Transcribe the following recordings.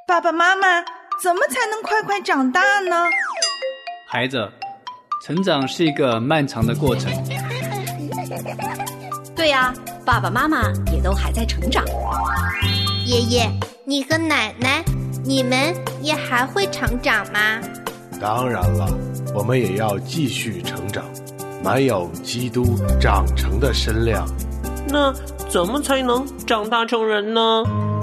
爸爸妈妈，怎么才能快快长大呢？ 孩子，成长是一个漫长的过程。 对呀，爸爸妈妈也都还在成长。 爷爷，你和奶奶，你们也还会成长吗？ 当然了，我们也要继续成长，满有基督长成的身量。 那怎么才能长大成人呢？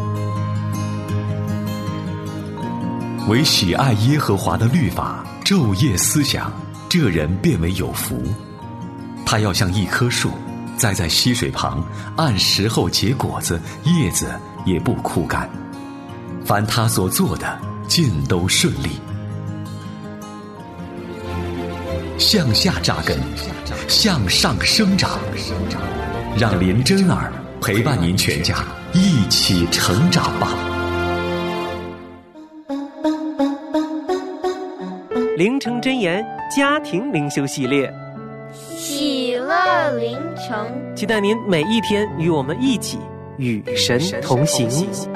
唯喜爱耶和华的律法，昼夜思想，这人便为有福。他要像一棵树，栽在溪水旁，按时候结果子，叶子也不枯干。凡他所做的，尽都顺利。向下扎根，向上生长，让林真儿陪伴您全家一起成长吧。 灵城真言家庭灵修系列， 喜乐灵城， 期待您每一天与我们一起与神同行。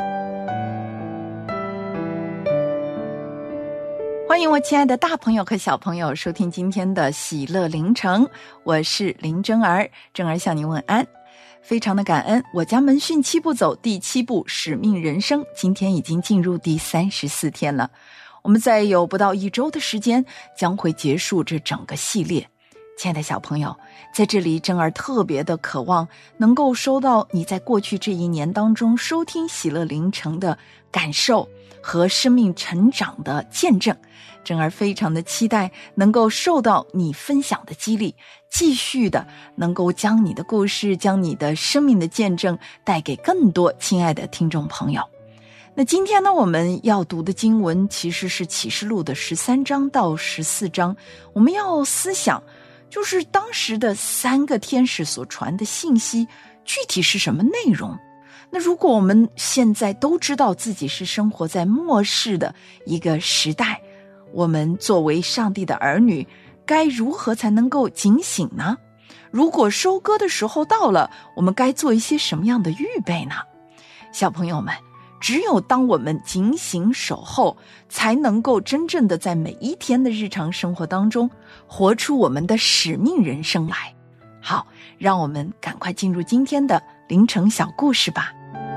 欢迎我亲爱的大朋友和小朋友收听今天的喜乐灵城，我是林真儿，真儿向您问安。非常的感恩，我家门训7步走第7步使命人生，今天已经进入第34天了。我们再有不到1周的时间将会结束这整个系列。亲爱的小朋友，在这里真儿特别的渴望能够收到你在过去这1年当中收听喜乐灵城的感受和生命成长的见证。真儿非常的期待能够受到你分享的激励，继续的能够将你的故事，将你的生命的见证带给更多亲爱的听众朋友。那今天呢，我们要读的经文其实是启示录的13章到14章，我们要思想就是当时的3个天使所传的信息具体是什么内容。那如果我们现在都知道自己是生活在末世的一个时代，我们作为上帝的儿女该如何才能够警醒呢？如果收割的时候到了，我们该做一些什么样的预备呢？小朋友们，只有当我们警醒守候，才能够真正的在每一天的日常生活当中活出我们的使命人生来。好，让我们赶快进入今天的灵城小故事吧。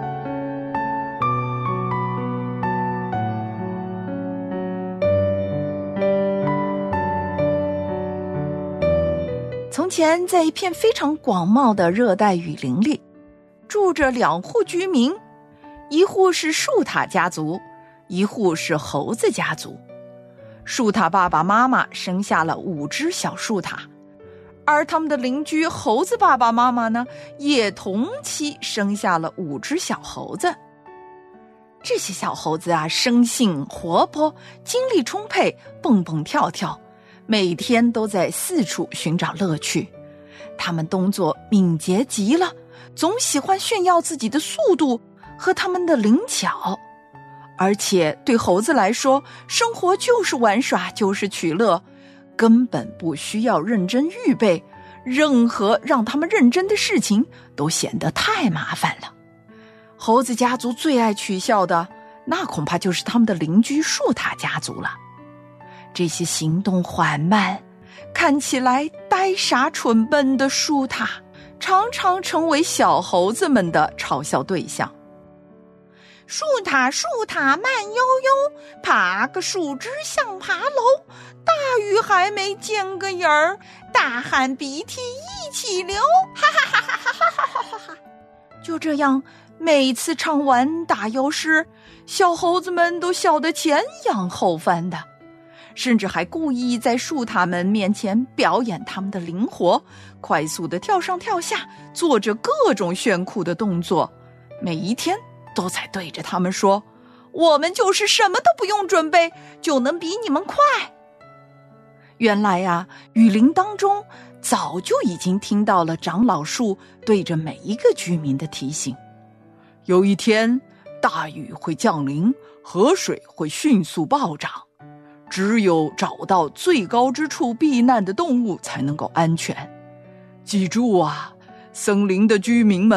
从前在一片非常广袤的热带雨林里，住着2户居民，一户是树獭家族，一户是猴子家族。树獭爸爸妈妈生下了5只小树獭，而他们的邻居猴子爸爸妈妈呢，也同期生下了5只小猴子。这些小猴子啊，生性活泼，精力充沛，蹦蹦跳跳，每天都在四处寻找乐趣。他们动作敏捷极了，总喜欢炫耀自己的速度和他们的灵巧。而且对猴子来说，生活就是玩耍，就是取乐，根本不需要认真预备，任何让他们认真的事情都显得太麻烦了。猴子家族最爱取笑的，那恐怕就是他们的邻居树獭家族了。这些行动缓慢，看起来呆傻蠢笨的树獭，常常成为小猴子们的嘲笑对象。树獭慢悠悠，爬个树枝像爬楼，大雨还没见个影儿，大汗鼻涕一起流，哈哈哈哈哈哈哈哈哈！就这样，每次唱完打油诗，小猴子们都笑得前仰后翻的，甚至还故意在树獭们面前表演他们的灵活，快速地跳上跳下，做着各种炫酷的动作。每一天都在对着他们说，我们就是什么都不用准备，就能比你们快。原来啊，雨林当中早就已经听到了长老树对着每一个居民的提醒。有一天，大雨会降临，河水会迅速暴涨，只有找到最高之处避难的动物才能够安全。记住啊，森林的居民们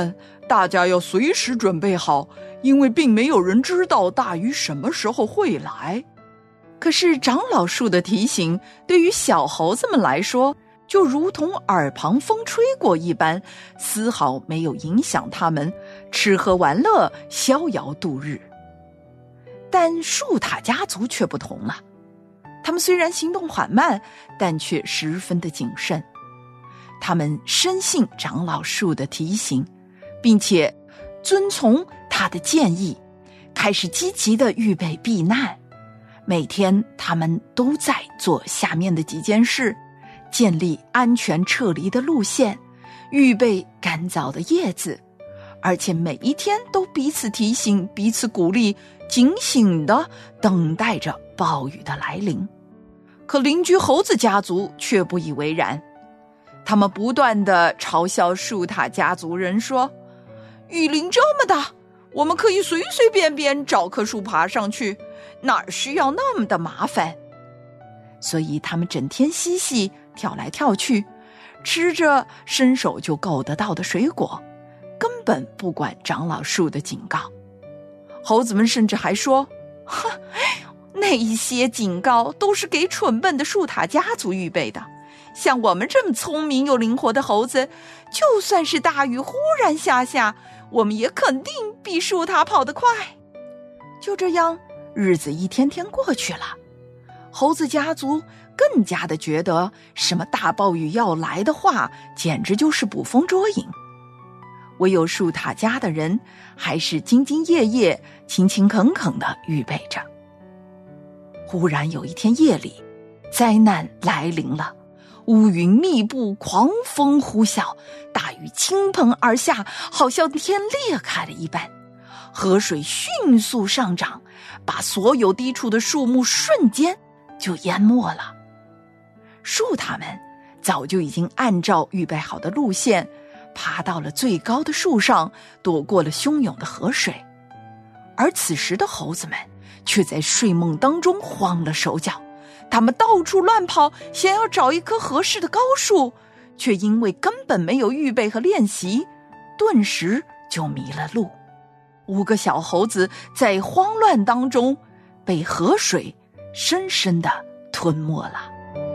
大家要随时准备好，因为并没有人知道大鱼什么时候会来。可是长老树的提醒对于小猴子们来说，就如同耳旁风吹过一般，丝毫没有影响他们吃喝玩乐，逍遥度日。但树塔家族却不同了，他们虽然行动缓慢，但却十分的谨慎。他们深信长老树的提醒，并且遵从他的建议，开始积极的预备避难。每天他们都在做下面的几件事：建立安全撤离的路线，预备干燥的叶子，而且每一天都彼此提醒，彼此鼓励，警醒地等待着暴雨的来临。可邻居猴子家族却不以为然，他们不断地嘲笑树塔家族人说，雨林这么大，我们可以随随便便找棵树爬上去，哪需要那么的麻烦？所以他们整天嬉戏，跳来跳去，吃着伸手就够得到的水果，根本不管长老树的警告。猴子们甚至还说，那一些警告都是给蠢笨的树塔家族预备的，像我们这么聪明又灵活的猴子，就算是大雨忽然下，我们也肯定比树塔跑得快。就这样，日子一天天过去了，猴子家族更加的觉得什么大暴雨要来的话，简直就是捕风捉影。唯有树塔家的人还是兢兢业业、勤勤恳恳地预备着。忽然有一天夜里，灾难来临了，乌云密布，狂风呼啸，大雨倾盆而下，好像天裂开了一般。河水迅速上涨，把所有低处的树木瞬间就淹没了。树塔们早就已经按照预备好的路线，爬到了最高的树上，躲过了汹涌的河水。而此时的猴子们却在睡梦当中慌了手脚，他们到处乱跑，想要找一棵合适的高树，却因为根本没有预备和练习，顿时就迷了路。5个小猴子在慌乱当中被河水深深地吞没了。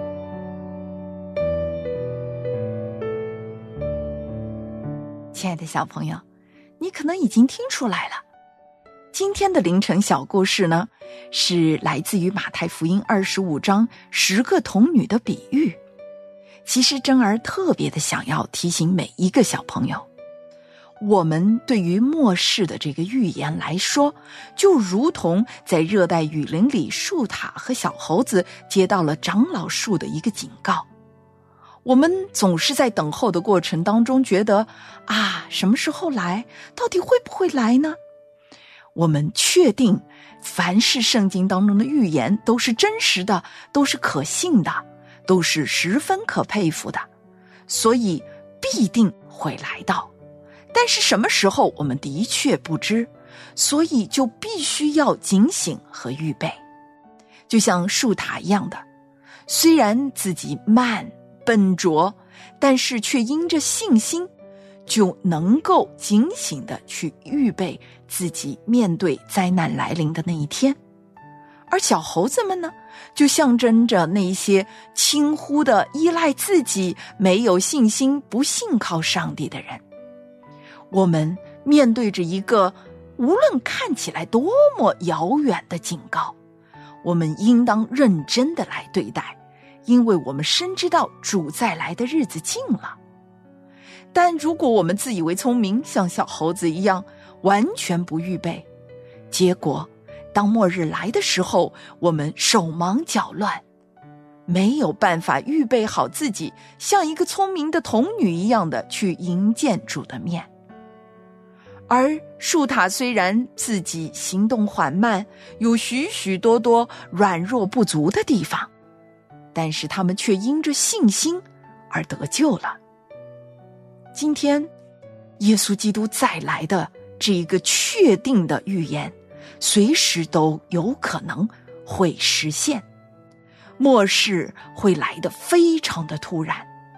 亲爱的小朋友，你可能已经听出来了，今天的凌晨小故事呢，是来自于马太福音25章10个童女的比喻。其实珍儿特别的想要提醒每一个小朋友，我们对于末世的这个预言来说，就如同在热带雨林里，树塔和小猴子接到了长老树的一个警告。我们总是在等候的过程当中觉得，什么时候来？到底会不会来呢？我们确定凡是圣经当中的预言都是真实的，都是可信的，都是十分可佩服的，所以必定会来到。但是什么时候我们的确不知，所以就必须要警醒和预备。就像树塔一样的，虽然自己慢笨拙，但是却因着信心，就能够警醒地去预备自己面对灾难来临的那一天。而小猴子们呢，就象征着那些轻忽的依赖自己，没有信心，不信靠上帝的人。我们面对着一个无论看起来多么遥远的警告，我们应当认真地来对待，因为我们深知道主再来的日子近了。但如果我们自以为聪明，像小猴子一样完全不预备，结果当末日来的时候，我们手忙脚乱，没有办法预备好自己，像一个聪明的童女一样的去迎见主的面。而树塔虽然自己行动缓慢，有许许多多软弱不足的地方，但是他们却因着信心而得救了。今天耶稣基督再来的这一个确定的预言，随时都有可能会实现。末世会来得非常的突然，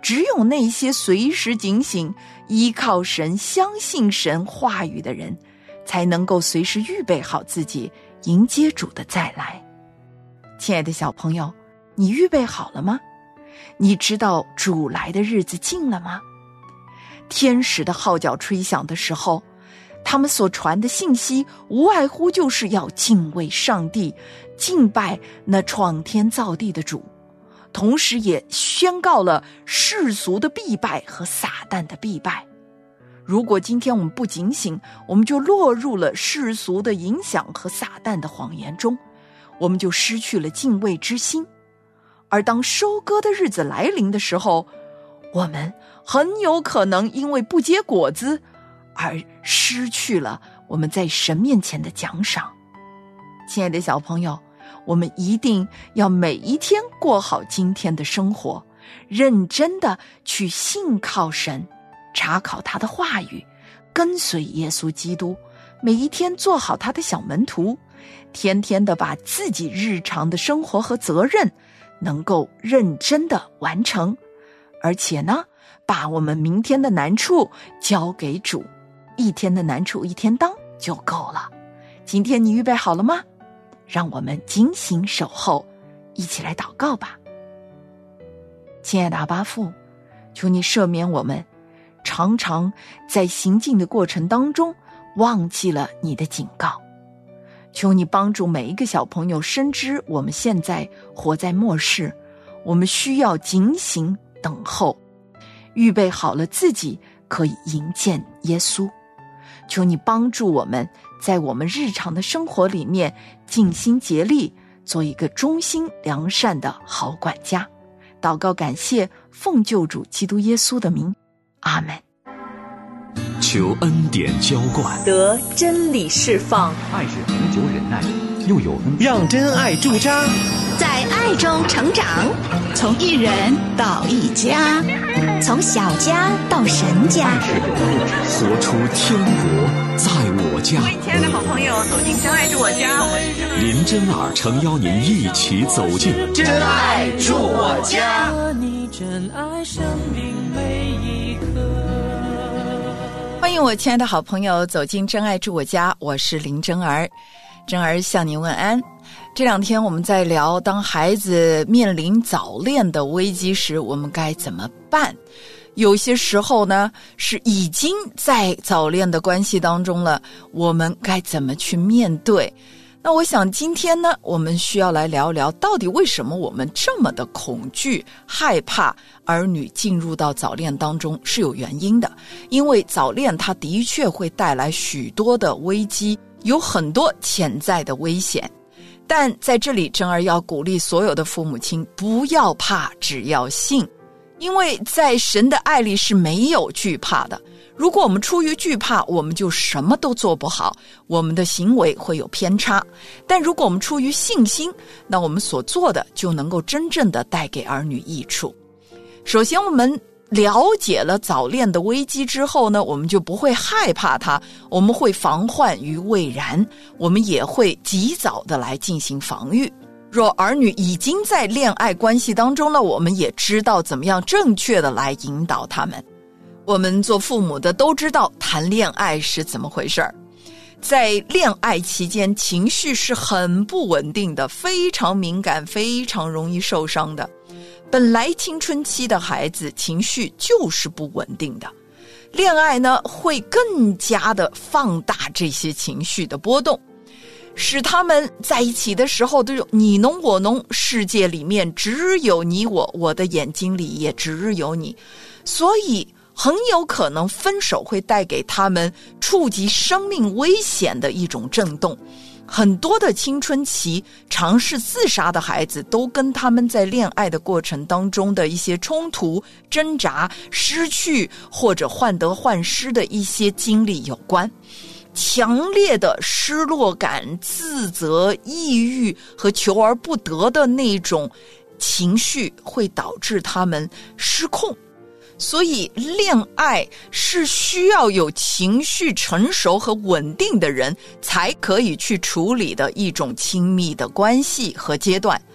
只有那些随时警醒、依靠神、相信神话语的人，才能够随时预备好自己，迎接主的再来。亲爱的小朋友，你预备好了吗？你知道主来的日子近了吗？天使的号角吹响的时候，他们所传的信息无外乎就是要敬畏上帝，敬拜那创天造地的主，同时也宣告了世俗的必败和撒旦的必败。如果今天我们不警醒，我们就落入了世俗的影响和撒旦的谎言中，我们就失去了敬畏之心。而当收割的日子来临的时候，我们很有可能因为不结果子而失去了我们在神面前的奖赏。亲爱的小朋友，我们一定要每一天过好今天的生活，认真的去信靠神，查考他的话语，跟随耶稣基督，每一天做好他的小门徒，天天的把自己日常的生活和责任能够认真的完成，而且呢，把我们明天的难处交给主，一天的难处一天当就够了。今天你预备好了吗？让我们警醒守候，一起来祷告吧。亲爱的阿爸父，求你赦免我们常常在行进的过程当中忘记了你的警告，求你帮助每一个小朋友深知我们现在活在末世，我们需要警醒等候，预备好了自己可以迎见耶稣。求你帮助我们在我们日常的生活里面尽心竭力，做一个忠心良善的好管家。祷告感谢，奉救主基督耶稣的名，阿们。 求恩典浇灌， 得真理释放， 爱是恒久忍耐，又有恩慈， 让真爱驻扎， 在爱中成长， 从一人到一家， 从小家到神家， 活出天国在我家。 各位亲爱的好朋友，走进真爱住我家，我是林真儿诚邀您一起走进真爱住我家。 你真爱生命每一刻。 欢迎我亲爱的好朋友走进真爱住我家，我是林真儿。真儿向您问安。这两天我们在聊，当孩子面临早恋的危机时，我们该怎么办？有些时候呢，是已经在早恋的关系当中了，我们该怎么去面对？那我想今天呢，我们需要来聊聊，到底为什么我们这么的恐惧、害怕儿女进入到早恋当中，是有原因的。因为早恋它的确会带来许多的危机，有很多潜在的危险。但在这里，真儿要鼓励所有的父母亲，不要怕，只要信。因为在神的爱里是没有惧怕的。如果我们出于惧怕，我们就什么都做不好，我们的行为会有偏差。但如果我们出于信心，那我们所做的就能够真正的带给儿女益处。首先，我们了解了早恋的危机之后呢，我们就不会害怕它，我们会防患于未然，我们也会及早的来进行防御。若儿女已经在恋爱关系当中了，我们也知道怎么样正确的来引导他们。我们做父母的都知道谈恋爱是怎么回事儿。在恋爱期间，情绪是很不稳定的，非常敏感，非常容易受伤的。本来青春期的孩子情绪就是不稳定的，恋爱呢会更加的放大这些情绪的波动，使他们在一起的时候都有你侬我侬，世界里面只有你我，我的眼睛里也只有你，所以很有可能分手会带给他们触及生命危险的一种震动。很多的青春期尝试自杀的孩子都跟他们在恋爱的过程当中的一些冲突、挣扎、失去或者患得患失的一些经历有关。强烈的失落感、自责、抑郁和求而不得的那种情绪会导致他们失控。所以恋爱是需要有情绪成熟和稳定的人才可以去处理的一种亲密的关系和阶段。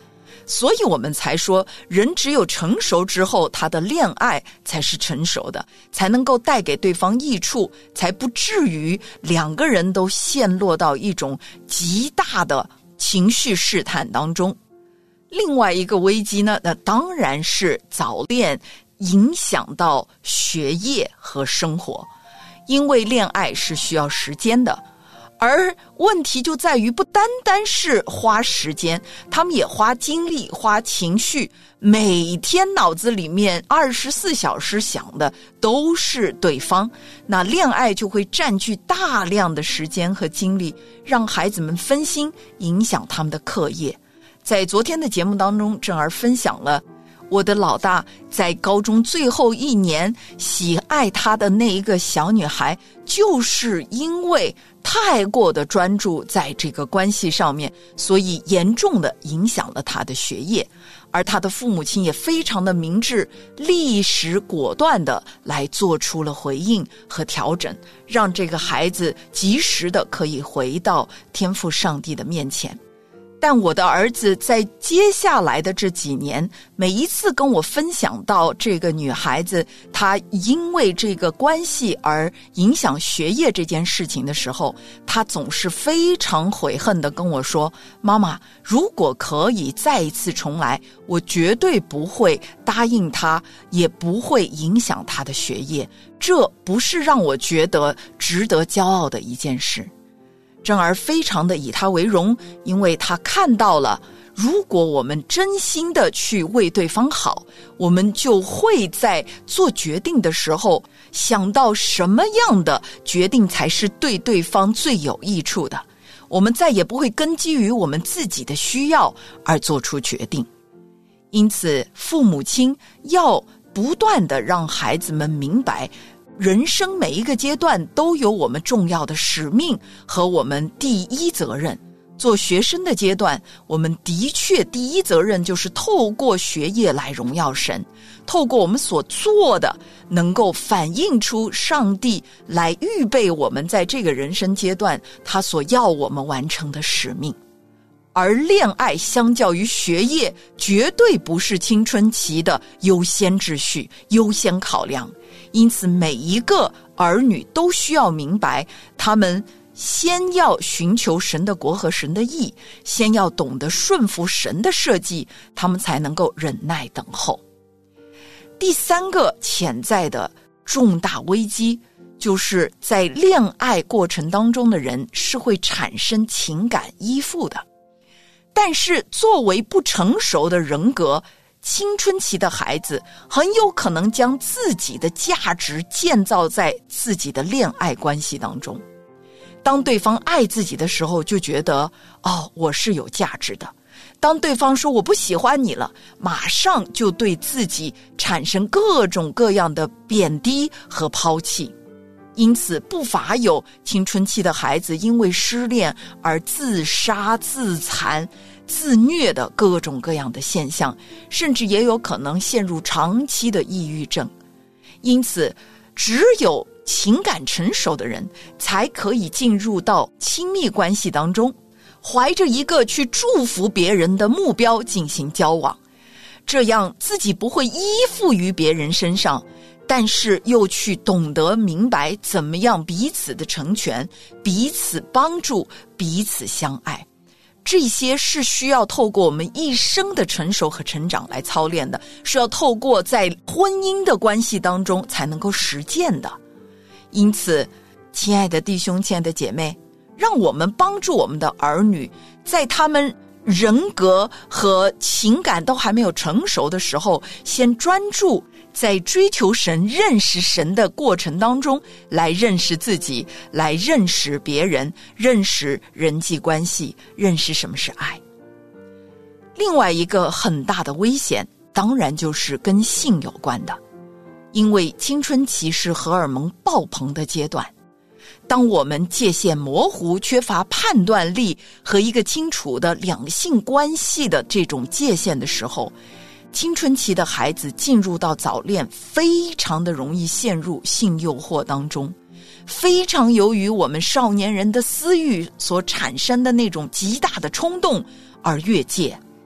所以我们才说，人只有成熟之后，他的恋爱才是成熟的，才能够带给对方益处，才不至于两个人都陷落到一种极大的情绪试探当中。另外一个危机呢，那当然是早恋影响到学业和生活，因为恋爱是需要时间的，而问题就在于不单单是花时间，他们也花精力花情绪，每天脑子里面24小时想的都是对方，那恋爱就会占据大量的时间和精力，让孩子们分心，影响他们的课业。在昨天的节目当中，正儿分享了我的老大在高中最后一年喜爱他的那一个小女孩，就是因为太过的专注在这个关系上面，所以严重的影响了他的学业。而他的父母亲也非常的明智，立时果断的来做出了回应和调整，让这个孩子及时的可以回到天父上帝的面前。但我的儿子在接下来的这几年，每一次跟我分享到这个女孩子她因为这个关系而影响学业这件事情的时候，他总是非常悔恨地跟我说，妈妈，如果可以再一次重来，我绝对不会答应他，也不会影响他的学业，这不是让我觉得值得骄傲的一件事。正儿非常的以他为荣，因为他看到了，如果我们真心的去为对方好，我们就会在做决定的时候想到什么样的决定才是对对方最有益处的，我们再也不会根基于我们自己的需要而做出决定。因此父母亲要不断的让孩子们明白，人生每一个阶段都有我们重要的使命和我们第一责任。做学生的阶段，我们的确第一责任就是透过学业来荣耀神，透过我们所做的能够反映出上帝来预备我们在这个人生阶段他所要我们完成的使命。而恋爱相较于学业绝对不是青春期的优先秩序、优先考量，因此每一个儿女都需要明白，他们先要寻求神的国和神的义，先要懂得顺服神的设计，他们才能够忍耐等候。第三个潜在的重大危机，就是在恋爱过程当中的人是会产生情感依附的。但是作为不成熟的人格，青春期的孩子很有可能将自己的价值建造在自己的恋爱关系当中。当对方爱自己的时候，就觉得我是有价值的。当对方说我不喜欢你了，马上就对自己产生各种各样的贬低和抛弃。因此不乏有青春期的孩子因为失恋而自杀、自残、自虐的各种各样的现象，甚至也有可能陷入长期的抑郁症。因此只有情感成熟的人才可以进入到亲密关系当中，怀着一个去祝福别人的目标进行交往，这样自己不会依附于别人身上，但是又去懂得明白怎么样彼此的成全，彼此帮助，彼此相爱。这些是需要透过我们一生的成熟和成长来操练的，是要透过在婚姻的关系当中才能够实践的。因此亲爱的弟兄，亲爱的姐妹，让我们帮助我们的儿女，在他们人格和情感都还没有成熟的时候，先专注在追求神、认识神的过程当中，来认识自己，来认识别人，认识人际关系，认识什么是爱。另外一个很大的危险，当然就是跟性有关的，因为青春期是荷尔蒙爆棚的阶段。当我们界限模糊、缺乏判断力和一个清楚的两性关系的这种界限的时候，青春期的孩子进入到早恋，非常的容易陷入性诱惑当中，非常由于我们少年人的私欲所产生的那种极大的冲动而越界。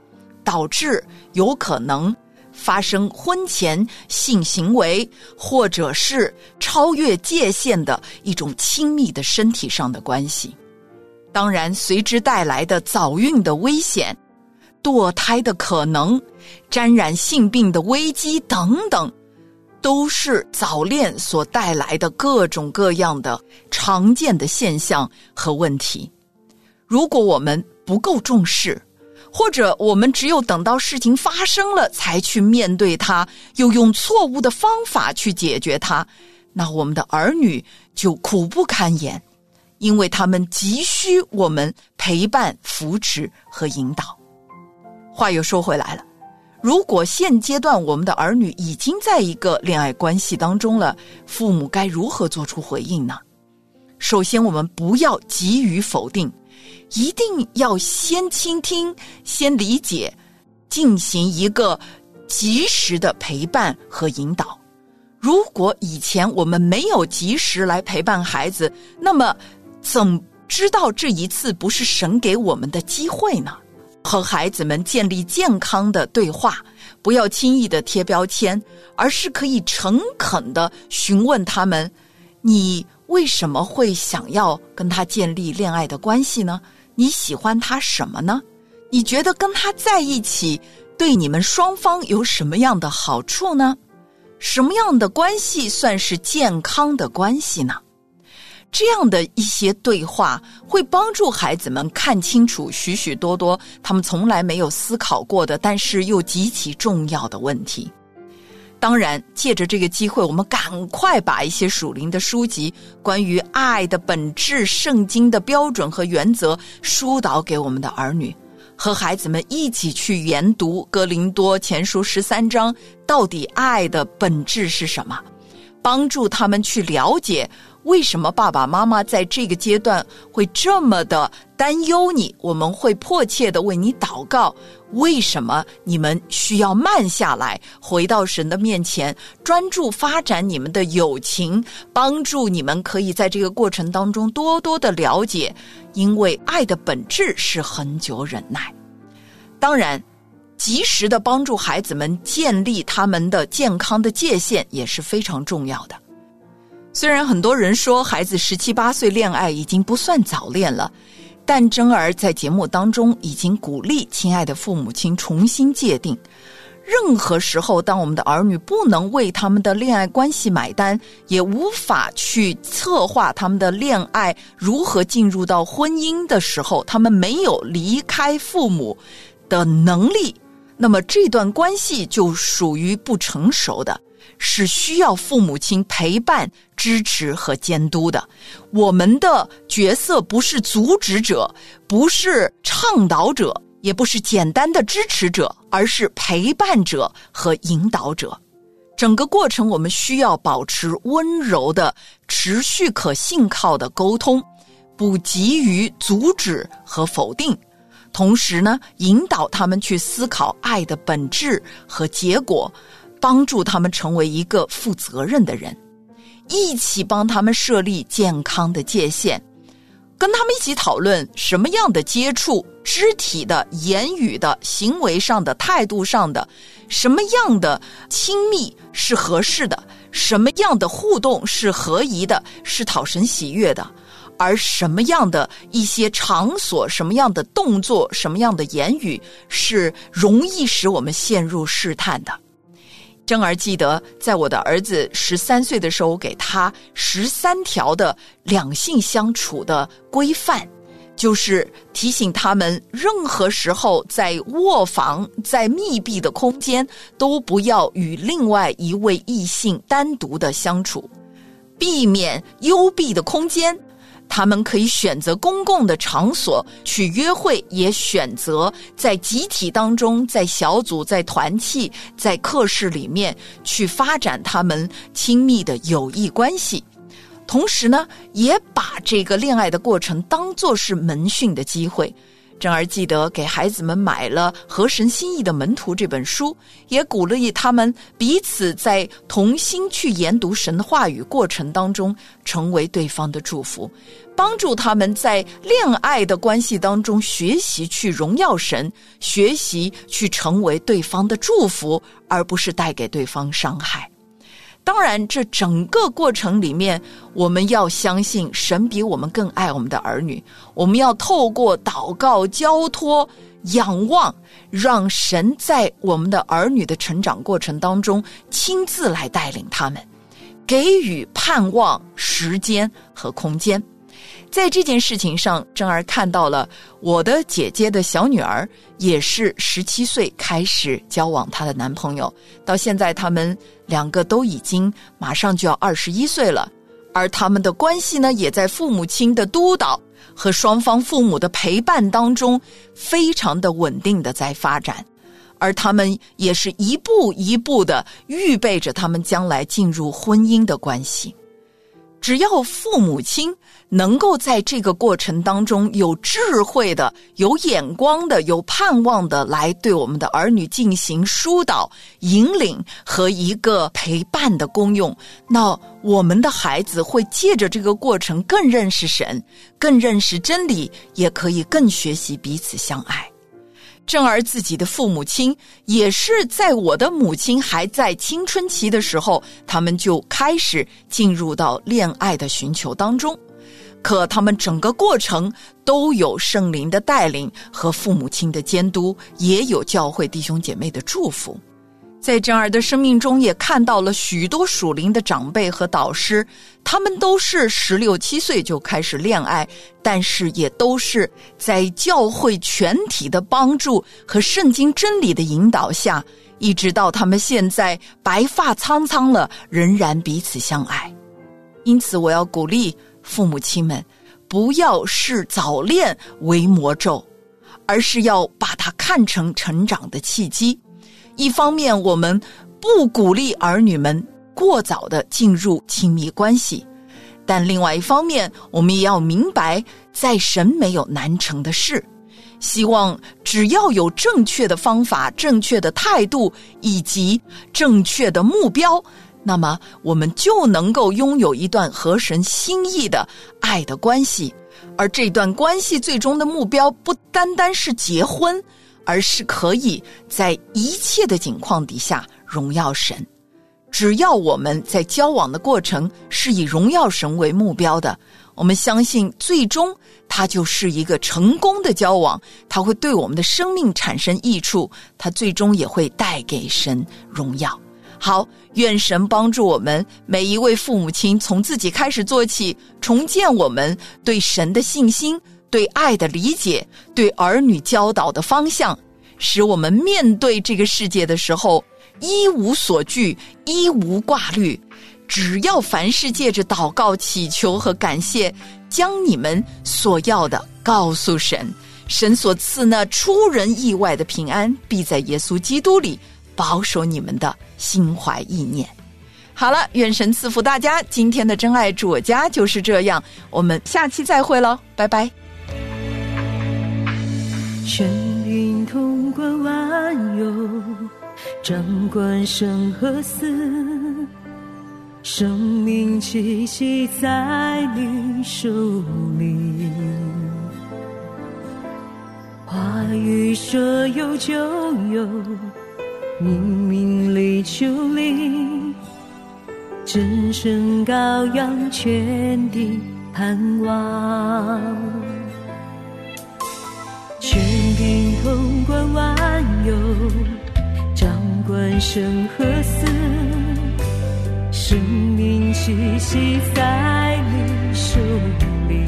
导致有可能发生婚前性行为，或者是超越界限的一种亲密的身体上的关系。当然随之带来的早孕的危险、堕胎的可能、沾染性病的危机等等，都是早恋所带来的各种各样的常见的现象和问题。如果我们不够重视，或者我们只有等到事情发生了才去面对它，又用错误的方法去解决它，那我们的儿女就苦不堪言，因为他们急需我们陪伴、扶持和引导。话又说回来了，如果现阶段我们的儿女已经在一个恋爱关系当中了，父母该如何做出回应呢？首先，我们不要急于否定，一定要先倾听、先理解，进行一个及时的陪伴和引导。如果以前我们没有及时来陪伴孩子，那么怎知道这一次不是神给我们的机会呢？和孩子们建立健康的对话，不要轻易的贴标签，而是可以诚恳的询问他们，你为什么会想要跟他建立恋爱的关系呢？你喜欢他什么呢？你觉得跟他在一起对你们双方有什么样的好处呢？什么样的关系算是健康的关系呢？这样的一些对话会帮助孩子们看清楚许许多多他们从来没有思考过的，但是又极其重要的问题。当然，借着这个机会，我们赶快把一些属灵的书籍，关于爱的本质、圣经的标准和原则疏导给我们的儿女，和孩子们一起去研读哥林多前书13章，到底爱的本质是什么，帮助他们去了解为什么爸爸妈妈在这个阶段会这么的担忧你，我们会迫切的为你祷告，为什么你们需要慢下来，回到神的面前，专注发展你们的友情，帮助你们可以在这个过程当中多多的了解，因为爱的本质是恒久忍耐。当然，及时的帮助孩子们建立他们的健康的界限也是非常重要的。虽然很多人说孩子17、18岁恋爱已经不算早恋了，但珍儿在节目当中已经鼓励亲爱的父母亲重新界定，任何时候当我们的儿女不能为他们的恋爱关系买单，也无法去策划他们的恋爱如何进入到婚姻的时候，他们没有离开父母的能力，那么这段关系就属于不成熟的，是需要父母亲陪伴、支持和监督的。我们的角色不是阻止者，不是倡导者，也不是简单的支持者，而是陪伴者和引导者。整个过程我们需要保持温柔的、持续可信靠的沟通，不急于阻止和否定，同时呢，引导他们去思考爱的本质和结果，帮助他们成为一个负责任的人，一起帮他们设立健康的界限，跟他们一起讨论什么样的接触，肢体的、言语的、行为上的、态度上的，什么样的亲密是合适的，什么样的互动是合宜的，是讨神喜悦的，而什么样的一些场所、什么样的动作、什么样的言语是容易使我们陷入试探的。珍儿记得在我的儿子13岁的时候，我给他13条的两性相处的规范，就是提醒他们任何时候在卧房、在密闭的空间都不要与另外一位异性单独的相处，避免幽闭的空间。他们可以选择公共的场所去约会，也选择在集体当中、在小组、在团契、在课室里面去发展他们亲密的友谊关系。同时呢，也把这个恋爱的过程当作是门训的机会， 珍儿记得给孩子们买了《合神心意的门徒》这本书，也鼓励他们彼此在同心去研读神的话语过程当中成为对方的祝福，帮助他们在恋爱的关系当中学习去荣耀神，学习去成为对方的祝福，而不是带给对方伤害。当然这整个过程里面，我们要相信神比我们更爱我们的儿女，我们要透过祷告、交托、仰望，让神在我们的儿女的成长过程当中亲自来带领他们，给予盼望、时间和空间。在这件事情上，珍儿看到了我的姐姐的小女儿也是17岁开始交往她的男朋友，到现在他们2个都已经马上就要21岁了，而他们的关系呢，也在父母亲的督导和双方父母的陪伴当中非常的稳定的在发展，而他们也是一步一步的预备着他们将来进入婚姻的关系。只要父母亲能够在这个过程当中有智慧的、有眼光的、有盼望的来对我们的儿女进行疏导、引领和一个陪伴的功用，那我们的孩子会借着这个过程更认识神，更认识真理，也可以更学习彼此相爱。珍儿自己的父母亲也是在我的母亲还在青春期的时候，他们就开始进入到恋爱的寻求当中，可他们整个过程都有圣灵的带领和父母亲的监督，也有教会弟兄姐妹的祝福。在珍儿的生命中也看到了许多属灵的长辈和导师，他们都是16、17岁就开始恋爱，但是也都是在教会全体的帮助和圣经真理的引导下，一直到他们现在白发苍苍了，仍然彼此相爱。因此我要鼓励父母亲们，不要视早恋为魔咒，而是要把它看成成长的契机。一方面我们不鼓励儿女们过早的进入亲密关系，但另外一方面我们也要明白，在神没有难成的事，希望只要有正确的方法、正确的态度以及正确的目标，那么我们就能够拥有一段合神心意的爱的关系。而这段关系最终的目标不单单是结婚，而是可以在一切的境况底下荣耀神。只要我们在交往的过程是以荣耀神为目标的，我们相信最终它就是一个成功的交往，它会对我们的生命产生益处，它最终也会带给神荣耀。好，愿神帮助我们每一位父母亲从自己开始做起，重建我们对神的信心，对爱的理解，对儿女教导的方向，使我们面对这个世界的时候一无所惧，一无挂虑，只要凡事借着祷告、祈求和感谢，将你们所要的告诉神，神所赐那出人意外的平安，必在耶稣基督里保守你们的心怀意念。好了，愿神赐福大家，今天的真爱住我家就是这样，我们下期再会了，拜拜。 生命通过万有，掌管生和死，生命气息在你手里，话语说有就有，你命里求灵，真神羔羊全地盼望，权柄统管万有，掌管生和死，生命气息在你手里，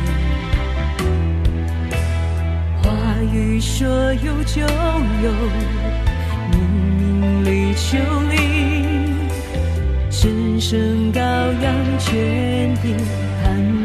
话语说有就有，你命里求灵，真神羔羊全地盼